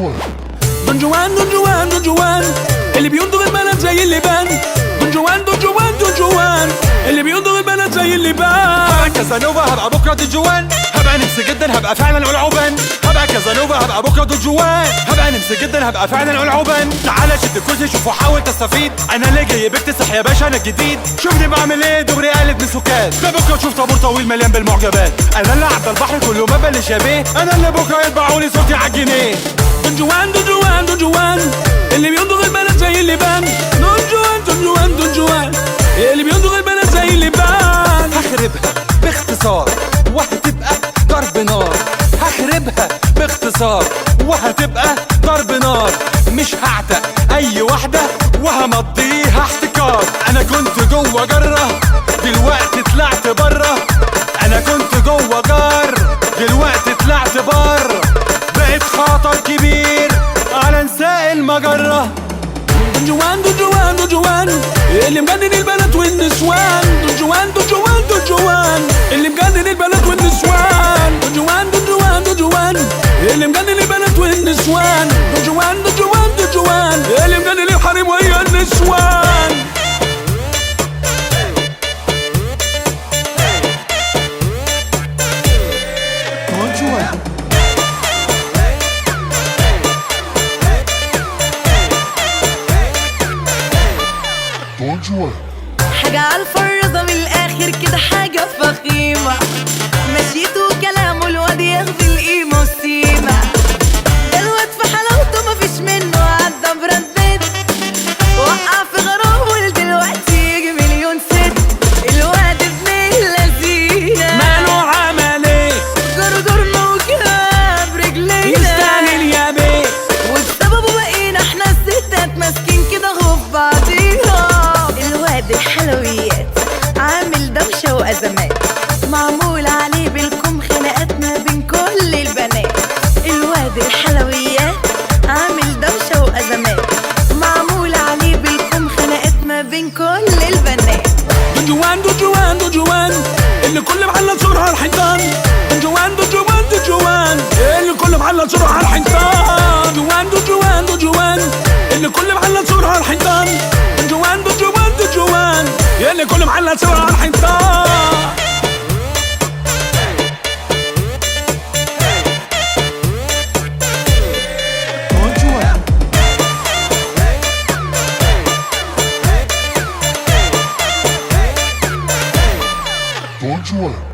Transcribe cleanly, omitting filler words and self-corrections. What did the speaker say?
دون جوان دون جوان دون جوان اللي بينضغ البنات زي اللبان. دون جوان دون جوان دون جوان اللي بينضغ البنات زي اللبان. هبقى كازانوفا هبقى بكره دون جوان، هبقى نمسي جدا هبقى فعلا العوبان. هبقى كازانوفا هبقى بكره دون جوان، هبقى نمسي جدا هبقى فعلا العوبان. تعالى شد الكرسي شوف وحاول تستفيد، انا اللي جاي بكتسح يا باشا انا الجديد. شوفني بعمل ايه دغري قالت من سكات، ده بكره تشوف طابور طويل مليان بالمعجبات. انا اللي عدى البحر كله ما بلش يا بيه، انا اللي بكره يطبعولي صوتي عالجنيه. دون جوان دون جوان دون جوان اللي بينضغ البنات زي اللبان. دون جوان دون جوان دون جوان اللي بينضغ البنات زي اللبان. هخربها باختصار وهتبقى ضرب نار، هخربها باختصار وهتبقى ضرب نار. مش هعتق اي واحدة وهمضيها احتكار. انا كنت جوه جرة دلوقتي طلعت بره، انا كنت جوه جار دلوقتي طلعت بره. بقيت خطر كبير على نساء المجرة. دون جوان دون جوان دون جوان اللي مجنن البنات والنسوان. دون جوان دون جوان دون جوان اللي مجنن البنات والنسوان. دون جوان دون جوان دون جوان اللي مجنن البنات والنسوان. دون جوان دون جوان دون جوان اللي مجنن الحريم وهي النسوان. حاجة عالفرزة من الآخر كده، حاجة فخيمة. مشيته وكلامه الواد ياخد القيمة والسيمة. ده الواد في حلاوته مفيش منه، عدى براندات وقع في غرامه ولدلوقتي يجي مليون ست. الواد ابن اللذينة ماله عمل ايه؟ جرجرنا وجاب رجلينا يستاهل يا بيه، وبسببه بقينا احنا الستات ماسكين كده غف بعضينا. الواد الحلويات عامل دوشة وأزمات، معمول عليه بالكم خناقات ما بين كل البنات. الواد الحلويات عامل دوشة وأزمات، معمول عليه بالكم خناقات ما بين كل البنات. دون جوان دون جوان دون جوان اللي كل محل صورها على الحيطان. دون جوان دون جوان دون جوان اللي كل محل صورها على الحيطان. دون جوان دون جوان دون جوان اللي كل محل صورها على الحيطان. دون جوان دون جوان دون جوان اللي كل محل صورها على الحيطان. Don't you